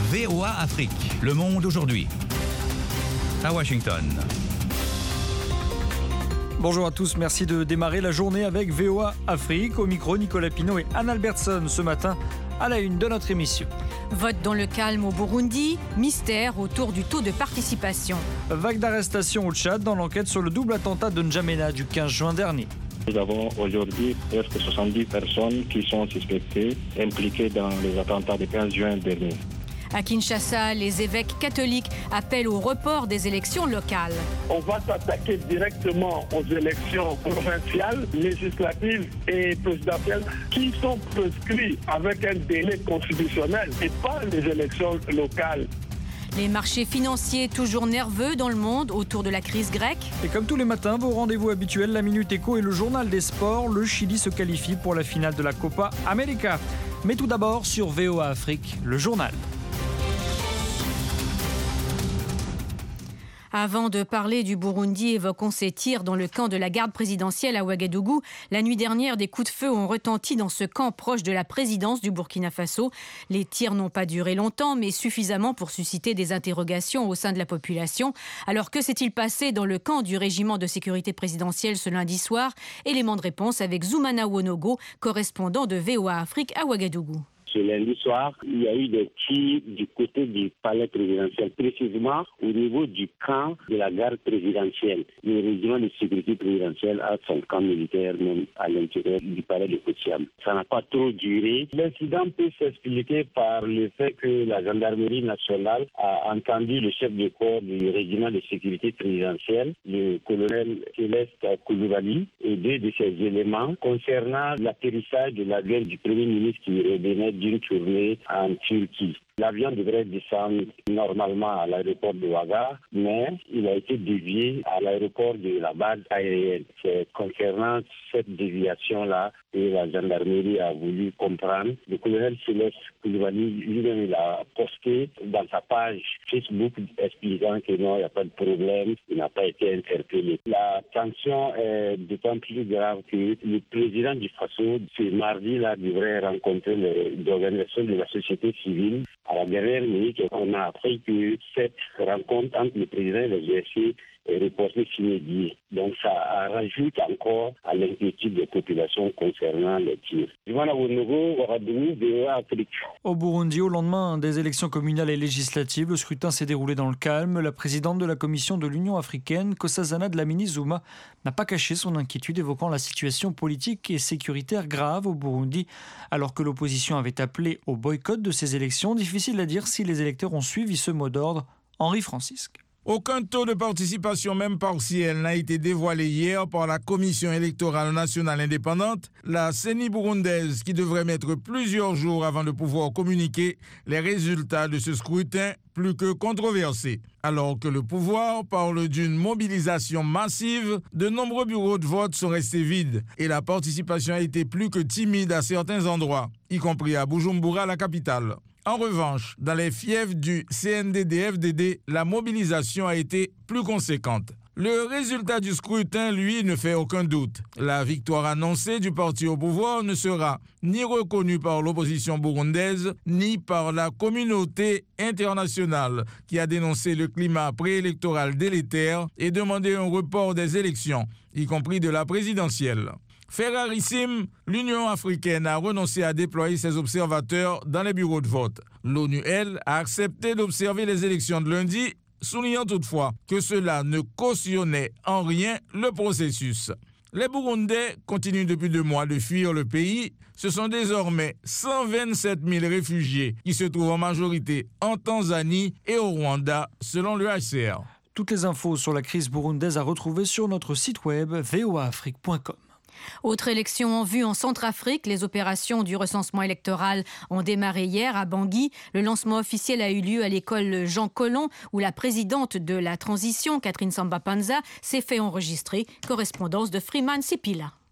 VOA Afrique, le monde aujourd'hui. À Washington. Bonjour à tous, merci de démarrer la journée avec VOA Afrique. Au micro, Nicolas Pinault et Anne Albertson ce matin à la une de notre émission. Vote dans le calme au Burundi, mystère autour du taux de participation. Vague d'arrestations au Tchad dans l'enquête sur le double attentat de N'Djamena du 15 juin dernier. Nous avons aujourd'hui presque 70 personnes qui sont suspectées, impliquées dans les attentats du 15 juin dernier. À Kinshasa, les évêques catholiques appellent au report des élections locales. On va s'attaquer directement aux élections provinciales, législatives et présidentielles qui sont prescrites avec un délai constitutionnel et pas les élections locales. Les marchés financiers toujours nerveux dans le monde autour de la crise grecque. Et comme tous les matins, vos rendez-vous habituels, la Minute Éco et le journal des sports. Le Chili se qualifie pour la finale de la Copa América. Mais tout d'abord sur VOA Afrique, le journal. Avant de parler du Burundi, évoquons ces tirs dans le camp de la garde présidentielle à Ouagadougou. La nuit dernière, des coups de feu ont retenti dans ce camp proche de la présidence du Burkina Faso. Les tirs n'ont pas duré longtemps, mais suffisamment pour susciter des interrogations au sein de la population. Alors que s'est-il passé dans le camp du régiment de sécurité présidentielle ce lundi soir? Élément de réponse avec Zoumana Wonogo, correspondant de VOA Afrique à Ouagadougou. Ce lundi soir, il y a eu des tirs du côté du palais présidentiel, précisément au niveau du camp de la garde présidentielle. Le régiment de sécurité présidentielle a son camp militaire même à l'intérieur du palais de Koutiam. Ça n'a pas trop duré. L'incident peut s'expliquer par le fait que la gendarmerie nationale a entendu le chef de corps du régiment de sécurité présidentielle, le colonel Céleste Koulibaly, et deux de ses éléments concernant l'atterrissage de l'avion du Premier ministre qui revenait d'une tournée en Turquie. L'avion devrait descendre normalement à l'aéroport de Ouaga, mais il a été dévié à l'aéroport de la base aérienne. C'est concernant cette déviation-là que la gendarmerie a voulu comprendre. Le colonel Céleste Koulibaly lui-même il a posté dans sa page Facebook expliquant que non, il n'y a pas de problème, il n'a pas été interpellé. La tension est d'autant plus grave que le président du Faso, ce mardi-là, devrait rencontrer les organisations de la société civile. À la dernière minute, on a appris que cette rencontre entre le président et le GRC est reportée sine. Donc ça rajoute encore à l'inquiétude des populations concernant les tirs. Au Burundi, au lendemain des élections communales et législatives, le scrutin s'est déroulé dans le calme. La présidente de la Commission de l'Union africaine, Nkosazana Dlamini-Zuma, n'a pas caché son inquiétude, évoquant la situation politique et sécuritaire grave au Burundi, alors que l'opposition avait appelé au boycott de ces élections. Difficile à dire si les électeurs ont suivi ce mot d'ordre. Henri Francisque. Aucun taux de participation, même partiel, n'a été dévoilé hier par la Commission électorale nationale indépendante, la CENI burundaise, qui devrait mettre plusieurs jours avant de pouvoir communiquer les résultats de ce scrutin plus que controversé. Alors que le pouvoir parle d'une mobilisation massive, de nombreux bureaux de vote sont restés vides et la participation a été plus que timide à certains endroits, y compris à Bujumbura, la capitale. En revanche, dans les fiefs du CNDD-FDD, la mobilisation a été plus conséquente. Le résultat du scrutin, lui, ne fait aucun doute. La victoire annoncée du parti au pouvoir ne sera ni reconnue par l'opposition burundaise, ni par la communauté internationale, qui a dénoncé le climat préélectoral délétère et demandé un report des élections, y compris de la présidentielle. Fait rarissime, l'Union africaine a renoncé à déployer ses observateurs dans les bureaux de vote. L'ONU, elle, a accepté d'observer les élections de lundi, soulignant toutefois que cela ne cautionnait en rien le processus. Les Burundais continuent depuis 2 mois de fuir le pays. Ce sont désormais 127 000 réfugiés qui se trouvent en majorité en Tanzanie et au Rwanda, selon le HCR. Toutes les infos sur la crise burundaise à retrouver sur notre site web voaafrique.com. Autre élection en vue en Centrafrique, les opérations du recensement électoral ont démarré hier à Bangui. Le lancement officiel a eu lieu à l'école Jean Collomb où la présidente de la transition, Catherine Samba Panza, s'est fait enregistrer. Correspondance de Freeman Sipila.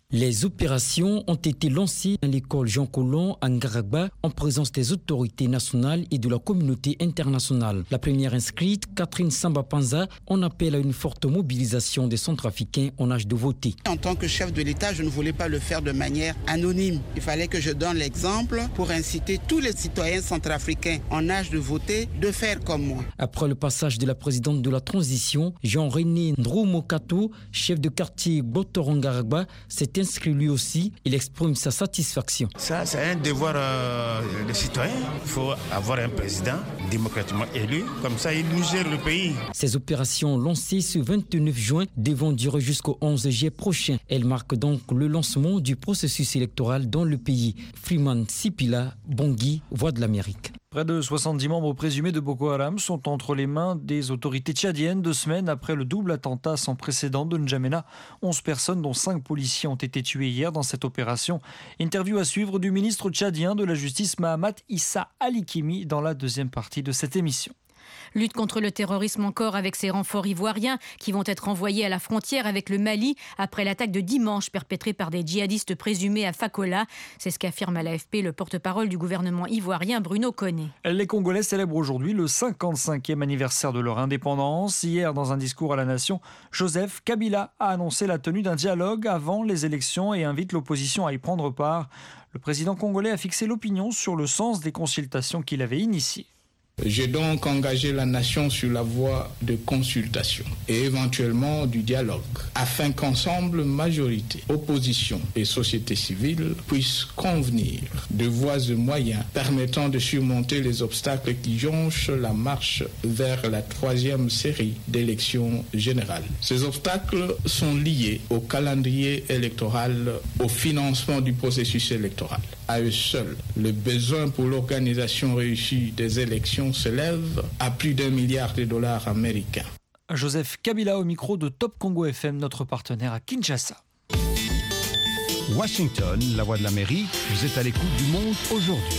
Les opérations ont été lancées dans l'école Jean Collomb à Ngaragba en présence des autorités nationales et de la communauté internationale. La première inscrite, Catherine Samba Panza, en appelle à une forte mobilisation des Centrafricains en âge de voter. En tant que chef de l'État, je ne voulais pas le faire de manière anonyme. Il fallait que je donne l'exemple pour inciter tous les citoyens centrafricains en âge de voter de faire comme moi. Après le passage de la présidente de la transition, Jean-René Ndroumokato, chef de quartier Botorongaragba, s'est inscrit lui aussi. Il exprime sa satisfaction. Ça, c'est un devoir des citoyens. Il faut avoir un président démocratiquement élu. Comme ça, il nous gère le pays. Ces opérations lancées ce 29 juin devront durer jusqu'au 11 juillet prochain. Elles marquent donc le lancement du processus électoral dans le pays. Freeman Sipila, Bangui, Voix de l'Amérique. Près de 70 membres présumés de Boko Haram sont entre les mains des autorités tchadiennes 2 semaines après le double attentat sans précédent de N'Djamena. 11 personnes, dont 5 policiers, ont été tuées hier dans cette opération. Interview à suivre du ministre tchadien de la Justice Mahamat Issa Alikimi dans la deuxième partie de cette émission. Lutte contre le terrorisme encore avec ces renforts ivoiriens qui vont être envoyés à la frontière avec le Mali après l'attaque de dimanche perpétrée par des djihadistes présumés à Fakola. C'est ce qu'affirme à l'AFP le porte-parole du gouvernement ivoirien Bruno Koné. Les Congolais célèbrent aujourd'hui le 55e anniversaire de leur indépendance. Hier, dans un discours à la nation, Joseph Kabila a annoncé la tenue d'un dialogue avant les élections et invite l'opposition à y prendre part. Le président congolais a fixé l'opinion sur le sens des consultations qu'il avait initiées. J'ai donc engagé la nation sur la voie de consultation et éventuellement du dialogue, afin qu'ensemble, majorité, opposition et société civile puissent convenir de voies et moyens permettant de surmonter les obstacles qui jonchent la marche vers la 3e série d'élections générales. Ces obstacles sont liés au calendrier électoral, au financement du processus électoral. À eux seuls, le besoin pour l'organisation réussie des élections s'élève à plus d'$1 milliard américains. Joseph Kabila au micro de Top Congo FM, notre partenaire à Kinshasa. Washington, la voix de l'Amérique, vous êtes à l'écoute du monde aujourd'hui.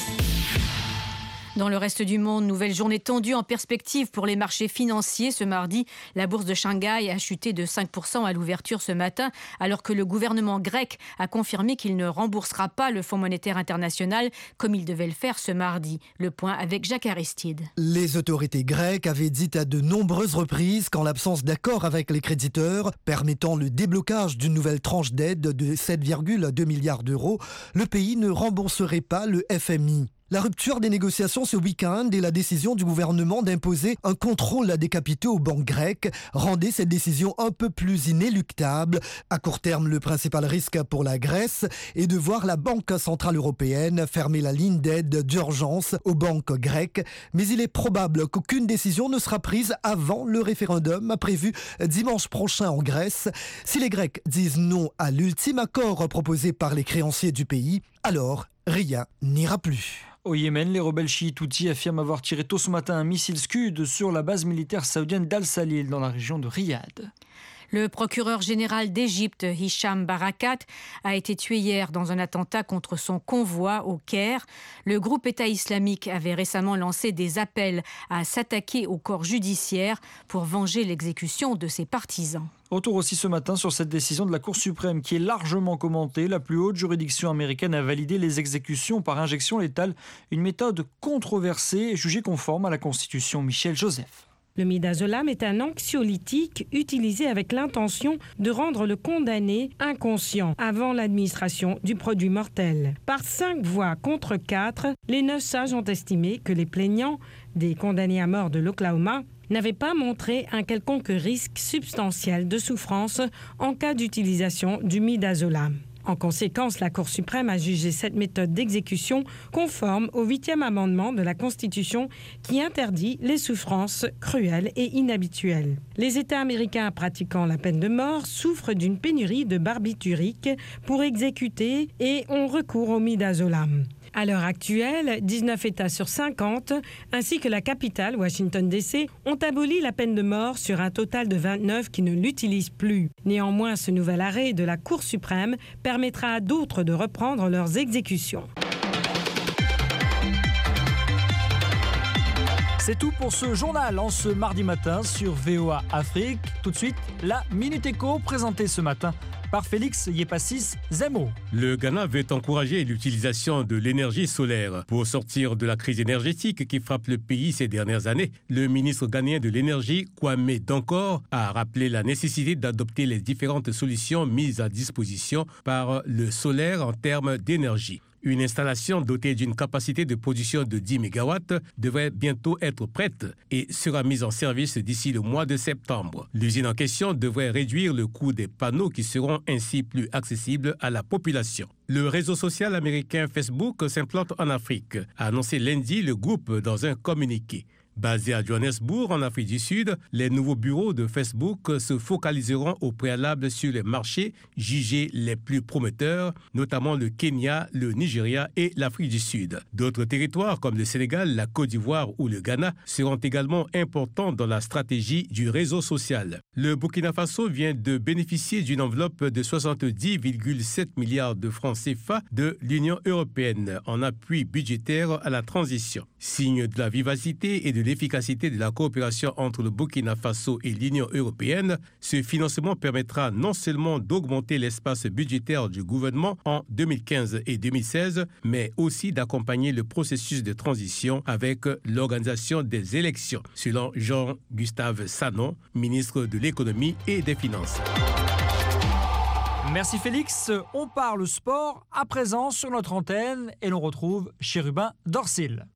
Dans le reste du monde, nouvelle journée tendue en perspective pour les marchés financiers. Ce mardi, la bourse de Shanghai a chuté de 5% à l'ouverture ce matin, alors que le gouvernement grec a confirmé qu'il ne remboursera pas le Fonds monétaire international comme il devait le faire ce mardi. Le point avec Jacques Aristide. Les autorités grecques avaient dit à de nombreuses reprises qu'en l'absence d'accord avec les créditeurs permettant le déblocage d'une nouvelle tranche d'aide de 7,2 milliards d'euros, le pays ne rembourserait pas le FMI. La rupture des négociations ce week-end et la décision du gouvernement d'imposer un contrôle des capitaux aux banques grecques rendaient cette décision un peu plus inéluctable. À court terme, le principal risque pour la Grèce est de voir la Banque centrale européenne fermer la ligne d'aide d'urgence aux banques grecques. Mais il est probable qu'aucune décision ne sera prise avant le référendum prévu dimanche prochain en Grèce. Si les Grecs disent non à l'ultime accord proposé par les créanciers du pays, alors rien n'ira plus. Au Yémen, les rebelles chiites houthis affirment avoir tiré tôt ce matin un missile Scud sur la base militaire saoudienne d'Al-Salil dans la région de Riyad. Le procureur général d'Égypte, Hicham Barakat, a été tué hier dans un attentat contre son convoi au Caire. Le groupe État islamique avait récemment lancé des appels à s'attaquer au corps judiciaire pour venger l'exécution de ses partisans. Retour aussi ce matin sur cette décision de la Cour suprême qui est largement commentée. La plus haute juridiction américaine a validé les exécutions par injection létale, une méthode controversée et jugée conforme à la Constitution. Michel Joseph. Le midazolam est un anxiolytique utilisé avec l'intention de rendre le condamné inconscient avant l'administration du produit mortel. Par 5 voix contre 4, les 9 sages ont estimé que les plaignants des condamnés à mort de l'Oklahoma n'avaient pas montré un quelconque risque substantiel de souffrance en cas d'utilisation du midazolam. En conséquence, la Cour suprême a jugé cette méthode d'exécution conforme au 8e amendement de la Constitution qui interdit les souffrances cruelles et inhabituelles. Les États américains pratiquant la peine de mort souffrent d'une pénurie de barbiturique pour exécuter et ont recours au midazolam. À l'heure actuelle, 19 États sur 50, ainsi que la capitale, Washington DC, ont aboli la peine de mort sur un total de 29 qui ne l'utilisent plus. Néanmoins, ce nouvel arrêt de la Cour suprême permettra à d'autres de reprendre leurs exécutions. C'est tout pour ce journal en ce mardi matin sur VOA Afrique. Tout de suite, la Minute Éco présentée ce matin par Félix Yepassis Zemo. Le Ghana veut encourager l'utilisation de l'énergie solaire pour sortir de la crise énergétique qui frappe le pays ces dernières années. Le ministre ghanéen de l'énergie, Kwame Dankor, a rappelé la nécessité d'adopter les différentes solutions mises à disposition par le solaire en termes d'énergie. Une installation dotée d'une capacité de production de 10 MW devrait bientôt être prête et sera mise en service d'ici le mois de septembre. L'usine en question devrait réduire le coût des panneaux qui seront ainsi plus accessibles à la population. Le réseau social américain Facebook s'implante en Afrique, a annoncé lundi le groupe dans un communiqué. Basés à Johannesburg, en Afrique du Sud, les nouveaux bureaux de Facebook se focaliseront au préalable sur les marchés jugés les plus prometteurs, notamment le Kenya, le Nigeria et l'Afrique du Sud. D'autres territoires comme le Sénégal, la Côte d'Ivoire ou le Ghana seront également importants dans la stratégie du réseau social. Le Burkina Faso vient de bénéficier d'une enveloppe de 70,7 milliards de francs CFA de l'Union européenne en appui budgétaire à la transition. Signe de la vivacité et de l'efficacité de la coopération entre le Burkina Faso et l'Union européenne, ce financement permettra non seulement d'augmenter l'espace budgétaire du gouvernement en 2015 et 2016, mais aussi d'accompagner le processus de transition avec l'organisation des élections, selon Jean-Gustave Sanon, ministre de l'économie et des finances. Merci Félix. On parle sport à présent sur notre antenne et l'on retrouve Chérubin Dorsil.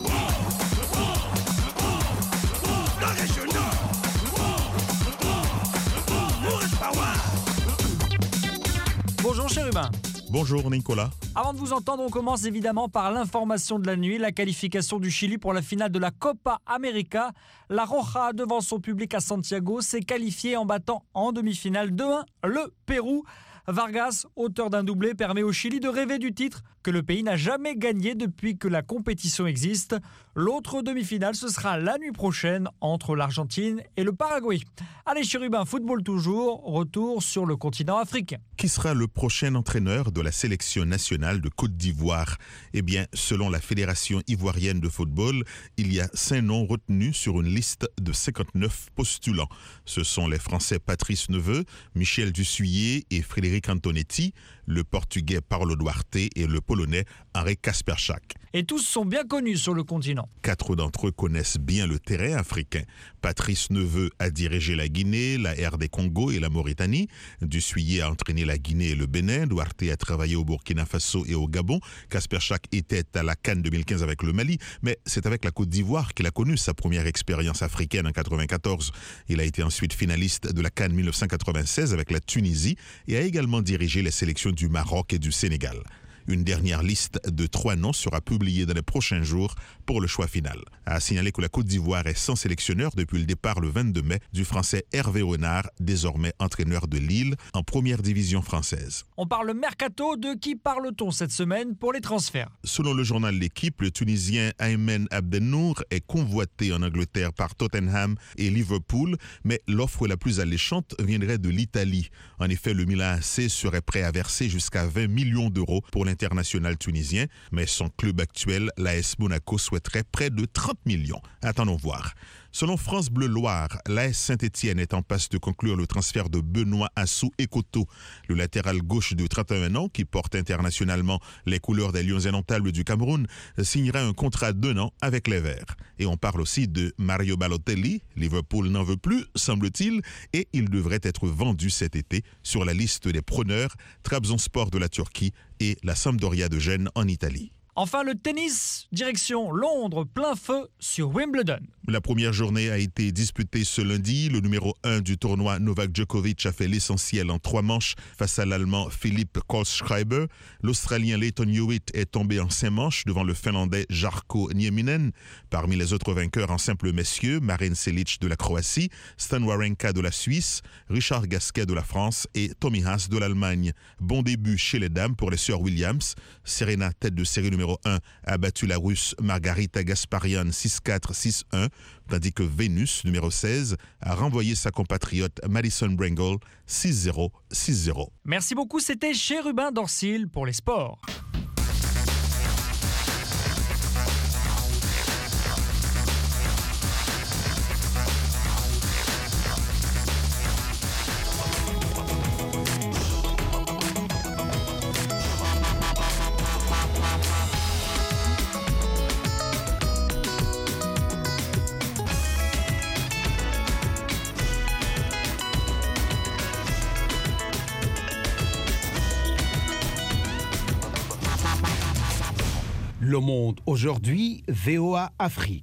Bonjour Chérubin. Bonjour Nicolas. Avant de vous entendre, on commence évidemment par l'information de la nuit, la qualification du Chili pour la finale de la Copa América. La Roja, devant son public à Santiago, s'est qualifiée en battant en demi-finale 2-1 le Pérou. Vargas, auteur d'un doublé, permet au Chili de rêver du titre que le pays n'a jamais gagné depuis que la compétition existe. L'autre demi-finale, ce sera la nuit prochaine entre l'Argentine et le Paraguay. Allez, Chérubin, football toujours, retour sur le continent africain. Qui sera le prochain entraîneur de la sélection nationale de Côte d'Ivoire ? Eh bien, selon la Fédération ivoirienne de football, il y a 5 noms retenus sur une liste de 59 postulants. Ce sont les Français Patrice Neveu, Michel Dussuyer et Frédéric Antonetti, le Portugais Paulo Duarte et le Polonais Henri Kasperczak. Et tous sont bien connus sur le continent. 4 d'entre eux connaissent bien le terrain africain. Patrice Neveu a dirigé la Guinée, la RD Congo et la Mauritanie. Dussuyer a entraîné la Guinée et le Bénin. Duarte a travaillé au Burkina Faso et au Gabon. Kasperczak était à la CAN 2015 avec le Mali, mais c'est avec la Côte d'Ivoire qu'il a connu sa première expérience africaine en 1994. Il a été ensuite finaliste de la CAN 1996 avec la Tunisie et a également dirigé les sélections du Maroc et du Sénégal. Une dernière liste de 3 noms sera publiée dans les prochains jours pour le choix final. À signaler que la Côte d'Ivoire est sans sélectionneur depuis le départ le 22 mai du Français Hervé Renard, désormais entraîneur de Lille en première division française. On parle mercato, de qui parle-t-on cette semaine pour les transferts ? Selon le journal L'Équipe, le Tunisien Aymen Abdennour est convoité en Angleterre par Tottenham et Liverpool, mais l'offre la plus alléchante viendrait de l'Italie. En effet, le Milan AC serait prêt à verser jusqu'à 20 millions d'euros pour l'international tunisien, mais son club actuel, l'AS Monaco, souhaiterait près de 30 millions. Attendons voir. Selon France Bleu Loire, l'AS Saint-Étienne est en passe de conclure le transfert de Benoît Assou-Ekoto, le latéral gauche de 31 ans qui porte internationalement les couleurs des Lions indomptables du Cameroun, signera un contrat d'1 an avec les Verts. Et on parle aussi de Mario Balotelli. Liverpool n'en veut plus, semble-t-il, et il devrait être vendu cet été sur la liste des preneurs Trabzonspor de la Turquie et la Sampdoria de Gênes en Italie. Enfin, le tennis, direction Londres, plein feu sur Wimbledon. La première journée a été disputée ce lundi. Le numéro 1 du tournoi, Novak Djokovic, a fait l'essentiel en 3 manches face à l'Allemand Philippe Kohlschreiber. L'Australien Leighton Hewitt est tombé en 5 manches devant le Finlandais Jarkko Nieminen. Parmi les autres vainqueurs en simple messieurs, Marin Cilic de la Croatie, Stan Wawrinka de la Suisse, Richard Gasquet de la France et Tommy Haas de l'Allemagne. Bon début chez les dames pour les sœurs Williams. Serena, tête de série numéro 1, a battu la Russe Margarita Gasparian 6-4, 6-1, tandis que Vénus, numéro 16, a renvoyé sa compatriote Madison Brengle 6-0, 6-0. Merci beaucoup, c'était Chérubin Dorsil pour les sports. Le Monde aujourd'hui, VOA Afrique.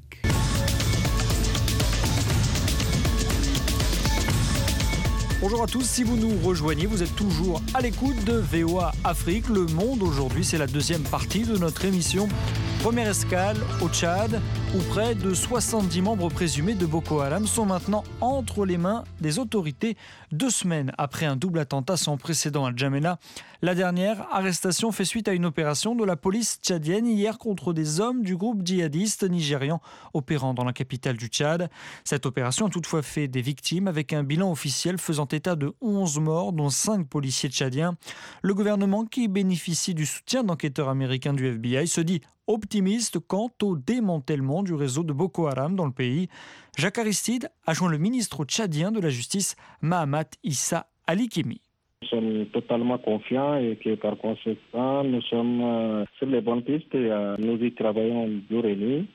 Bonjour à tous, si vous nous rejoignez, vous êtes toujours à l'écoute de VOA Afrique. Le Monde aujourd'hui, c'est la deuxième partie de notre émission. Première escale au Tchad, où près de 70 membres présumés de Boko Haram sont maintenant entre les mains des autorités 2 semaines après un double attentat sans précédent à N'Djamena. La dernière arrestation fait suite à une opération de la police tchadienne hier contre des hommes du groupe djihadiste nigérian opérant dans la capitale du Tchad. Cette opération a toutefois fait des victimes avec un bilan officiel faisant état de 11 morts, dont 5 policiers tchadiens. Le gouvernement, qui bénéficie du soutien d'enquêteurs américains du FBI, se dit optimiste quant au démantèlement du réseau de Boko Haram dans le pays. Jacques Aristide a joint le ministre tchadien de la Justice, Mahamat Issa Alikimi. Nous sommes totalement confiants et que par conséquent, nous sommes sur les bonnes pistes. Nous y travaillons jour et nuit.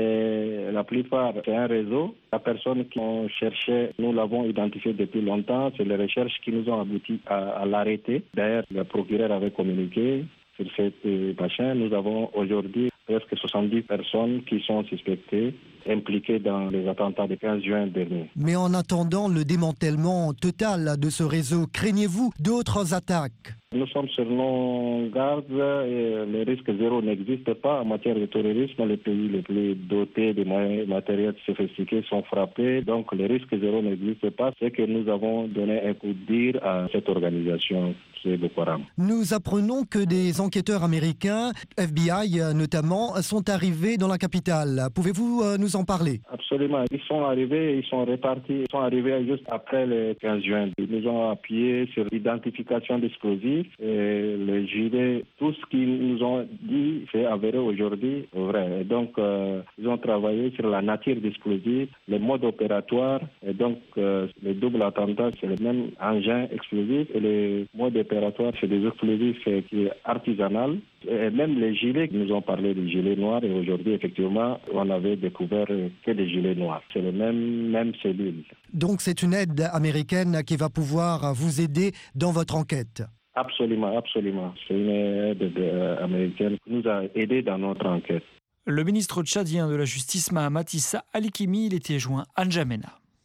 Et la plupart, c'est un réseau. La personne qu'on cherchait, nous l'avons identifié depuis longtemps. C'est les recherches qui nous ont abouti à l'arrêter. D'ailleurs, le procureur avait communiqué sur cette machin. Nous avons aujourd'hui presque 70 personnes qui sont suspectées, impliquées dans les attentats du 15 juin dernier. Mais en attendant le démantèlement total de ce réseau, craignez-vous d'autres attaques ? Nous sommes sur nos gardes et le risque zéro n'existe pas en matière de terrorisme. Les pays les plus dotés de moyens matériels sophistiqués sont frappés. Donc le risque zéro n'existe pas. C'est que nous avons donné un coup de dire à cette organisation qui est Boko Haram. Nous apprenons que des enquêteurs américains, FBI notamment, sont arrivés dans la capitale. Pouvez-vous nous en parler ? Absolument. Ils sont arrivés, ils sont répartis. Ils sont arrivés juste après le 15 juin. Ils nous ont appuyé sur l'identification d'explosifs. Et les gilets, tout ce qu'ils nous ont dit, c'est avéré aujourd'hui vrai. Et donc, ils ont travaillé sur la nature d'explosifs, les modes opératoires. Et donc, le double attentat, c'est le même engin explosif. Et les modes opératoires, c'est des explosifs qui est artisanal. Et même les gilets, nous ont parlé des gilets noirs. Et aujourd'hui, effectivement, on avait découvert que des gilets noirs. C'est le même cellule. Donc, c'est une aide américaine qui va pouvoir vous aider dans votre enquête. Absolument, absolument. C'est une aide américaine qui nous a aidés dans notre enquête. Le ministre tchadien de la Justice, Mahamat Issa Alikimi, il était joint à N'Djamena.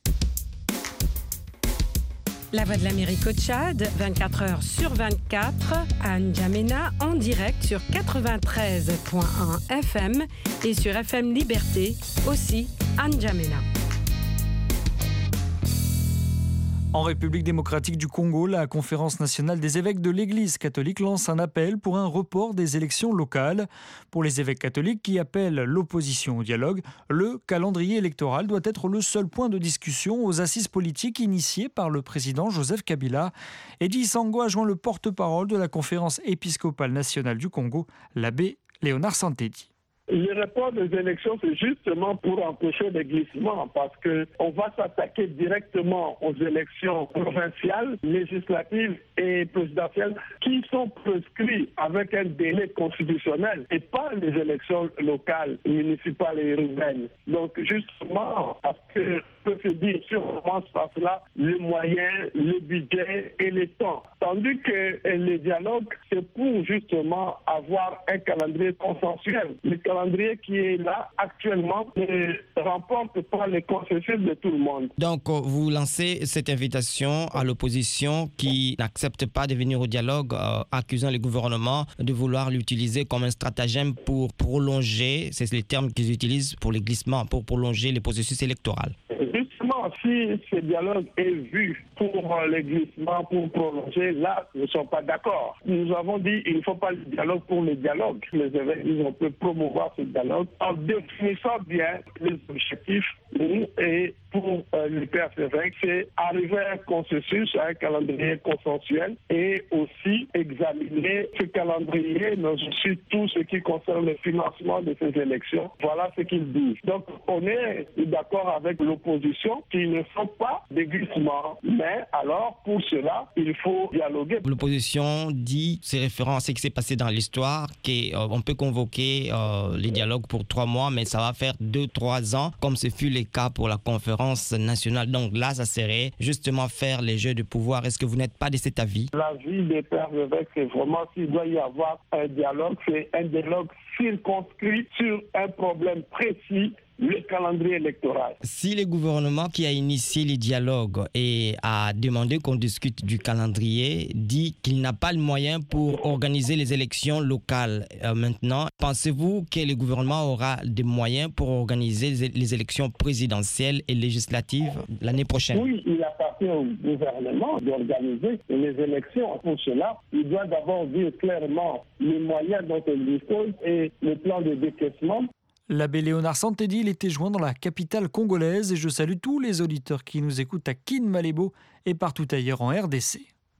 La Voix de l'Amérique au Tchad, 24 heures sur 24, à N'Djamena, en direct sur 93.1 FM et sur FM Liberté, aussi à N'Djamena. En République démocratique du Congo, la Conférence nationale des évêques de l'Église catholique lance un appel pour un report des élections locales. Pour les évêques catholiques qui appellent l'opposition au dialogue, le calendrier électoral doit être le seul point de discussion aux assises politiques initiées par le président Joseph Kabila. Eddie Sango a joint le porte-parole de la Conférence épiscopale nationale du Congo, l'abbé Léonard Santedi. Le report des élections, c'est justement pour empêcher les glissements parce qu'on va s'attaquer directement aux élections provinciales, législatives et présidentielles qui sont prescrites avec un délai constitutionnel et pas les élections locales, municipales et urbaines. Donc justement, parce que peut se dire si on commence par cela, les moyens, le budget et le temps. Tandis que les dialogues, c'est pour justement avoir un calendrier consensuel. Le calendrier qui est là actuellement ne remporte pas les consensus de tout le monde. Donc vous lancez cette invitation à l'opposition qui n'accepte pas de venir au dialogue, accusant le gouvernement de vouloir l'utiliser comme un stratagème pour prolonger, c'est les termes qu'ils utilisent pour les glissements, pour prolonger le processus électoral. Justement, si ce dialogue est vu pour les glissements, pour prolonger, là, nous ne sommes pas d'accord. Nous avons dit qu'il ne faut pas le dialogue pour le dialogue. Les évêques, on peut promouvoir ce dialogue en définissant bien les objectifs et pour le PFR, c'est arriver à un consensus, à un calendrier consensuel et aussi examiner ce calendrier, mais aussi tout ce qui concerne le financement de ces élections. Voilà ce qu'ils disent. Donc, on est d'accord avec l'opposition qu'il ne faut pas d'églissement. Mais alors, pour cela, il faut dialoguer. L'opposition dit, c'est référent à ce qui s'est passé dans l'histoire, qu'on peut convoquer les dialogues pour 3 mois, mais ça va faire 2-3 ans, comme ce fut le cas pour la conférence nationale. Donc là, ça serait justement faire les jeux de pouvoir. Est-ce que vous n'êtes pas de cet avis? L'avis des pères évêques, c'est vraiment s'il doit y avoir un dialogue, c'est un dialogue circonscrit sur un problème précis, le calendrier électoral. Si le gouvernement qui a initié les dialogues et a demandé qu'on discute du calendrier dit qu'il n'a pas le moyen pour organiser les élections locales maintenant, pensez-vous que le gouvernement aura des moyens pour organiser les élections présidentielles et législatives l'année prochaine? Oui, il appartient au gouvernement d'organiser les élections. Pour cela, il doit d'abord dire clairement les moyens dont il dispose et le plan de décaissement. L'abbé Léonard Santedi, il était joint dans la capitale congolaise et je salue tous les auditeurs qui nous écoutent à Kin-Malébo et partout ailleurs en RDC.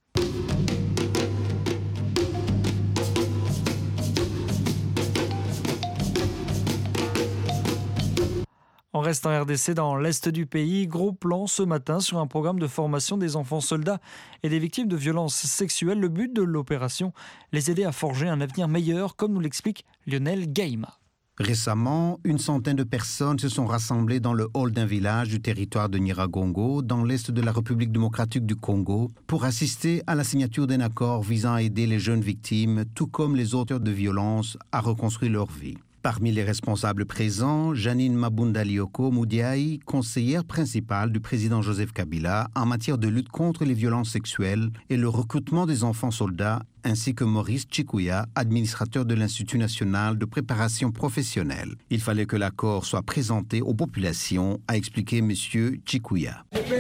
On reste en RDC dans l'est du pays. Gros plan ce matin sur un programme de formation des enfants soldats et des victimes de violences sexuelles. Le but de l'opération, les aider à forger un avenir meilleur, comme nous l'explique Lionel Gaïma. Récemment, une centaine de personnes se sont rassemblées dans le hall d'un village du territoire de Nyiragongo, dans l'est de la République démocratique du Congo, pour assister à la signature d'un accord visant à aider les jeunes victimes, tout comme les auteurs de violences, à reconstruire leur vie. Parmi les responsables présents, Janine Mabunda Lioko Moudiaï, conseillère principale du président Joseph Kabila en matière de lutte contre les violences sexuelles et le recrutement des enfants soldats, ainsi que Maurice Chikuya, administrateur de l'Institut national de préparation professionnelle. Il fallait que l'accord soit présenté aux populations, a expliqué M. Chikuya.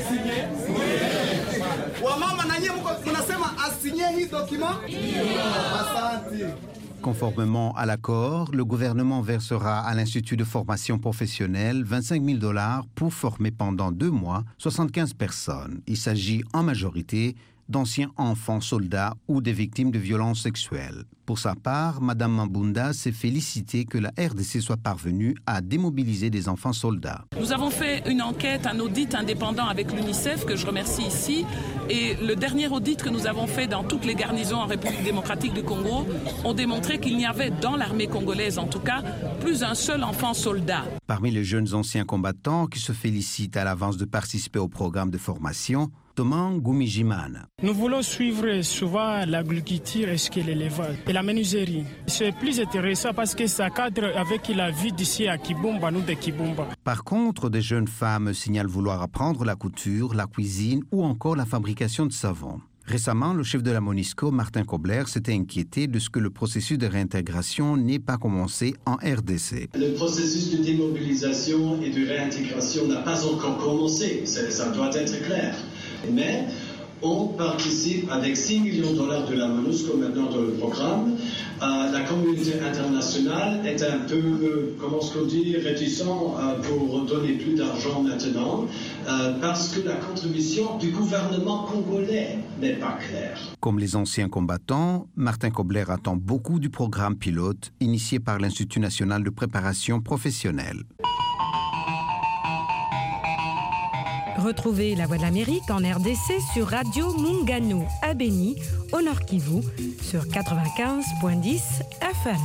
Conformément à l'accord, le gouvernement versera à l'Institut de formation professionnelle 25 000 $ pour former pendant 2 mois 75 personnes. Il s'agit en majorité d'anciens enfants soldats ou des victimes de violences sexuelles. Pour sa part, Mme Mabunda s'est félicitée que la RDC soit parvenue à démobiliser des enfants soldats. Nous avons fait une enquête, un audit indépendant avec l'UNICEF, que je remercie ici, et le dernier audit que nous avons fait dans toutes les garnisons en République démocratique du Congo ont démontré qu'il n'y avait dans l'armée congolaise, en tout cas, plus un seul enfant soldat. Parmi les jeunes anciens combattants qui se félicitent à l'avance de participer au programme de formation, Thomas Goumijimana. Nous voulons suivre souvent l'agriculture et l'élevage et la menuiserie. C'est plus intéressant parce que ça cadre avec la vie d'ici à Kibumba, nous de Kibumba. Par contre, des jeunes femmes signalent vouloir apprendre la couture, la cuisine ou encore la fabrication de savon. Récemment, le chef de la MONUSCO, Martin Kobler, s'était inquiété de ce que le processus de réintégration n'ait pas commencé en RDC. Le processus de démobilisation et de réintégration n'a pas encore commencé, ça doit être clair. Mais on participe avec 6 millions de $ de la MONUSCO maintenant dans le programme. La communauté internationale est un peu, comment est-ce qu'on dit, réticent pour donner plus d'argent maintenant parce que la contribution du gouvernement congolais n'est pas claire. Comme les anciens combattants, Martin Kobler attend beaucoup du programme pilote initié par l'Institut national de préparation professionnelle. Retrouvez La Voix de l'Amérique en RDC sur Radio Mungano à Beni, au Nord Kivu, sur 95.10 FM.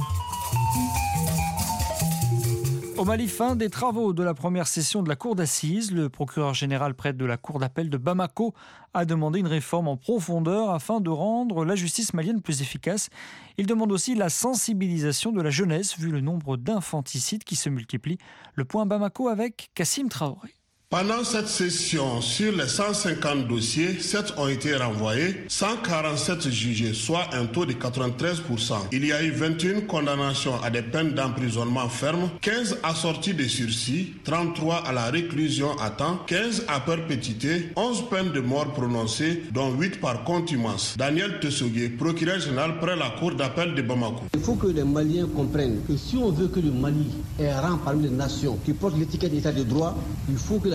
Au Mali, fin des travaux de la première session de la Cour d'assises. Le procureur général près de la Cour d'appel de Bamako a demandé une réforme en profondeur afin de rendre la justice malienne plus efficace. Il demande aussi la sensibilisation de la jeunesse, vu le nombre d'infanticides qui se multiplient. Le point Bamako avec Kassim Traoré. Pendant cette session, sur les 150 dossiers, 7 ont été renvoyés, 147 jugés, soit un taux de 93%. Il y a eu 21 condamnations à des peines d'emprisonnement ferme, 15 assorties de sursis, 33 à la réclusion à temps, 15 à perpétuité, 11 peines de mort prononcées, dont 8 par contumace. Daniel Tessogué, procureur général près la Cour d'appel de Bamako. Il faut que les Maliens comprennent que si on veut que le Mali est rang parmi les nations qui portent l'étiquette d'état de droit, il faut que la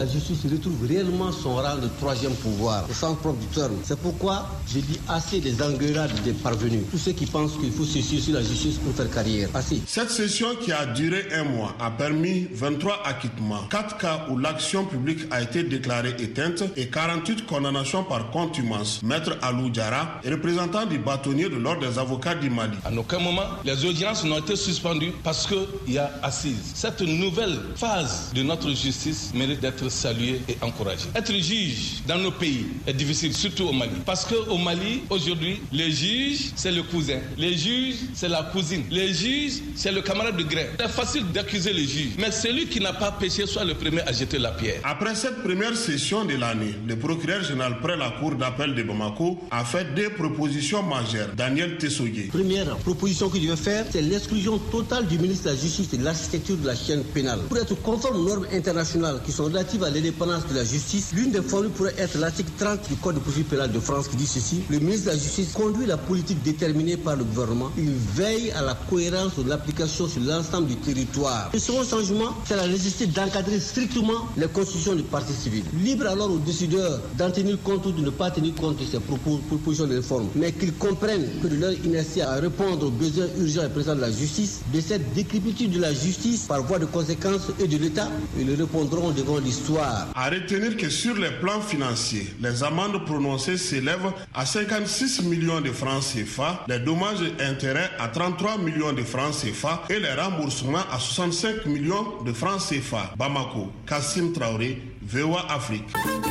la justice retrouve réellement son rang de troisième pouvoir, au sens propre du terme. C'est pourquoi je dis assez des engueulades des parvenus. Tous ceux qui pensent qu'il faut se sur la justice pour faire carrière. Assez. Cette session qui a duré un mois a permis 23 acquittements, 4 cas où l'action publique a été déclarée éteinte et 48 condamnations par contumace. Maître Alou Diara est représentant du bâtonnier de l'ordre des avocats du Mali. À aucun moment, les audiences n'ont été suspendues parce qu'il y a assise. Cette nouvelle phase de notre justice mérite d'être saluée et encouragée. Être juge dans nos pays est difficile, surtout au Mali. Parce qu'au Mali, aujourd'hui, les juges, c'est le cousin. Les juges, c'est la cousine. Les juges, c'est le camarade de grève. C'est facile d'accuser les juges. Mais celui qui n'a pas péché soit le premier à jeter la pierre. Après cette première session de l'année, le procureur général près la cour d'appel de Bamako a fait des propositions majeures. Daniel Tessogué. Première proposition qu'il devait faire, c'est l'exclusion totale du ministre de la Justice et de l'architecture de la chaîne pénale. Pour être conforme aux normes internationales qui sont relatives à l'indépendance de la justice, l'une des formules pourrait être l'article 30 du Code de procédure pénale de France qui dit ceci: le ministre de la Justice conduit la politique déterminée par le gouvernement. Il veille à la cohérence de l'application sur l'ensemble du territoire. Le second changement, c'est la nécessité d'encadrer strictement les constitutions du parti civil. Libre alors aux décideurs d'en tenir compte ou de ne pas tenir compte de ces propositions de réforme, mais qu'ils comprennent que de leur inertie à répondre aux besoins urgents et présents de la justice, de cette décrépitude de la justice par voie de conséquence et de l'État, ils répondront devant l'histoire. À retenir que sur les plans financiers, les amendes prononcées s'élèvent à 56 millions de francs CFA, les dommages et intérêts à 33 millions de francs CFA et les remboursements à 65 millions de francs CFA. Bamako, Kassim Traoré, VOA Afrique.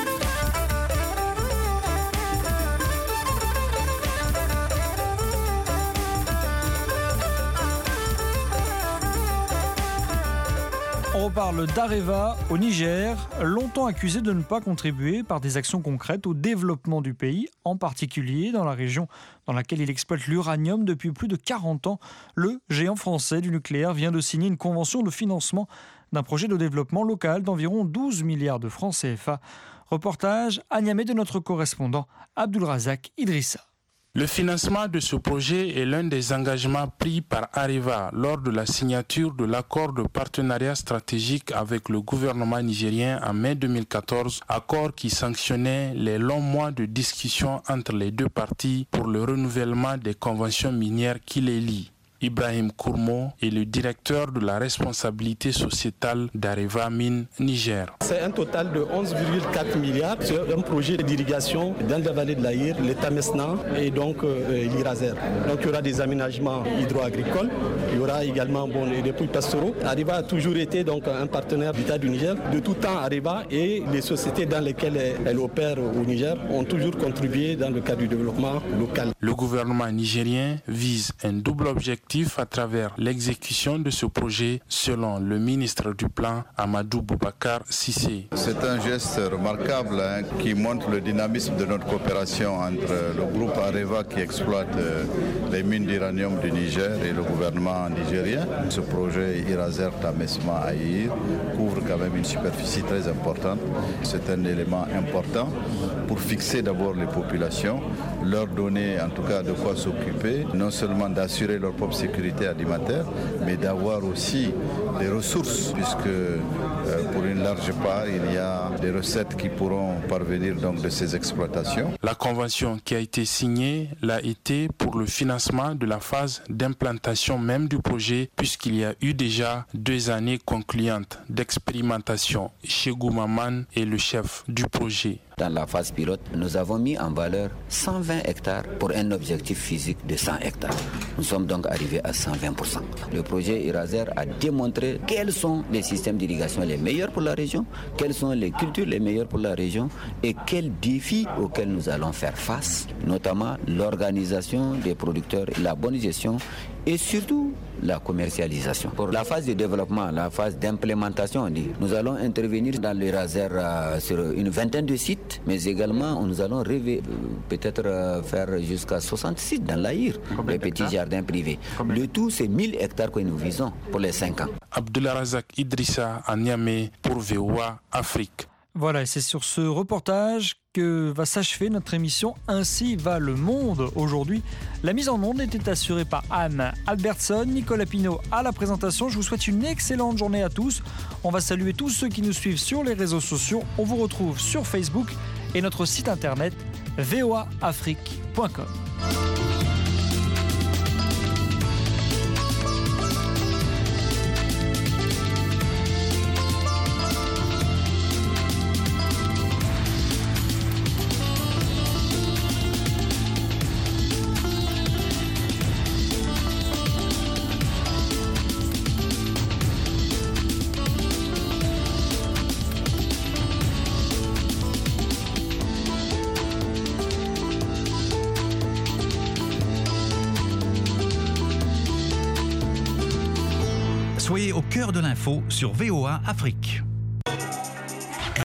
On reparle d'Areva au Niger, longtemps accusé de ne pas contribuer par des actions concrètes au développement du pays, en particulier dans la région dans laquelle il exploite l'uranium depuis plus de 40 ans. Le géant français du nucléaire vient de signer une convention de financement d'un projet de développement local d'environ 12 milliards de francs CFA. Reportage à Niamey de notre correspondant Abdulrazak Idrissa. Le financement de ce projet est l'un des engagements pris par Areva lors de la signature de l'accord de partenariat stratégique avec le gouvernement nigérien en mai 2014, accord qui sanctionnait les longs mois de discussions entre les deux parties pour le renouvellement des conventions minières qui les lient. Ibrahim Kourmo est le directeur de la responsabilité sociétale d'Areva Mine Niger. C'est un total de 11,4 milliards sur un projet d'irrigation dans la vallée de l'Aïr, l'État Mesna et donc l'Iraser. Donc il y aura des aménagements hydro-agricoles, il y aura également des puits pastoraux. Areva a toujours été donc un partenaire d'État du Niger. De tout temps, Areva et les sociétés dans lesquelles elle opère au Niger ont toujours contribué dans le cadre du développement local. Le gouvernement nigérien vise un double objectif à travers l'exécution de ce projet, selon le ministre du Plan, Amadou Boubacar Sissé. C'est un geste remarquable qui montre le dynamisme de notre coopération entre le groupe Areva qui exploite les mines d'uranium du Niger et le gouvernement nigérien. Ce projet Iraser Tamesma Aïr couvre quand même une superficie très importante. C'est un élément important pour fixer d'abord les populations, leur donner en tout cas de quoi s'occuper, non seulement d'assurer leur propre sécurité alimentaire, mais d'avoir aussi des ressources, puisque pour une large part, il y a des recettes qui pourront parvenir donc de ces exploitations. La convention qui a été signée l'a été pour le financement de la phase d'implantation même du projet, puisqu'il y a eu déjà 2 années concluantes d'expérimentation. Chegou Maman est le chef du projet. Dans la phase pilote, nous avons mis en valeur 120 hectares pour un objectif physique de 100 hectares. Nous sommes donc arrivés à 120%. Le projet Iraser a démontré quels sont les systèmes d'irrigation les meilleurs pour la région, quelles sont les cultures les meilleures pour la région et quels défis auxquels nous allons faire face, notamment l'organisation des producteurs, la bonne gestion et surtout la commercialisation. Pour la phase de développement, la phase d'implémentation, nous allons intervenir dans l'Iraser sur une vingtaine de sites, mais également nous allons peut-être faire jusqu'à 60 sites dans l'Aïr, les petits jardins privés. Le tout, c'est 1000 hectares que nous visons pour les 5 ans. Abdulrazak Idrissa à Niamey pour VOA Afrique. Voilà, et c'est sur ce reportage que va s'achever notre émission Ainsi va le monde aujourd'hui. La mise en onde était assurée par Anne Albertson, Nicolas Pinault à la présentation. Je vous souhaite une excellente journée à tous. On va saluer tous ceux qui nous suivent sur les réseaux sociaux. On vous retrouve sur Facebook et notre site internet voaafrique.com. Soyez au cœur de l'info sur VOA Afrique.